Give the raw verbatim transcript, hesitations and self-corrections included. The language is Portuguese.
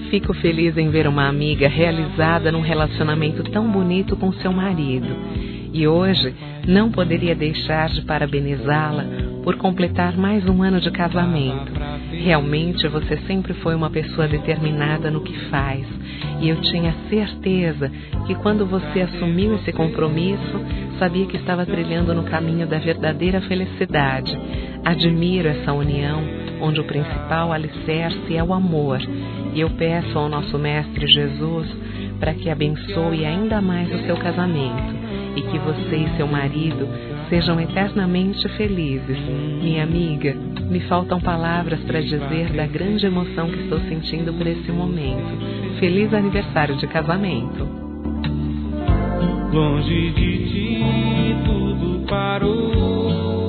Fico feliz em ver uma amiga realizada num relacionamento tão bonito com seu marido. E hoje não poderia deixar de parabenizá-la por completar mais um ano de casamento. Realmente você sempre foi uma pessoa determinada no que faz. E eu tinha certeza que quando você assumiu esse compromisso, sabia que estava trilhando no caminho da verdadeira felicidade. Admiro essa união, onde o principal alicerce é o amor. E eu peço ao nosso Mestre Jesus para que abençoe ainda mais o seu casamento e que você e seu marido sejam eternamente felizes. Minha amiga, me faltam palavras para dizer da grande emoção que estou sentindo por esse momento. Feliz aniversário de casamento. Longe de ti tudo parou.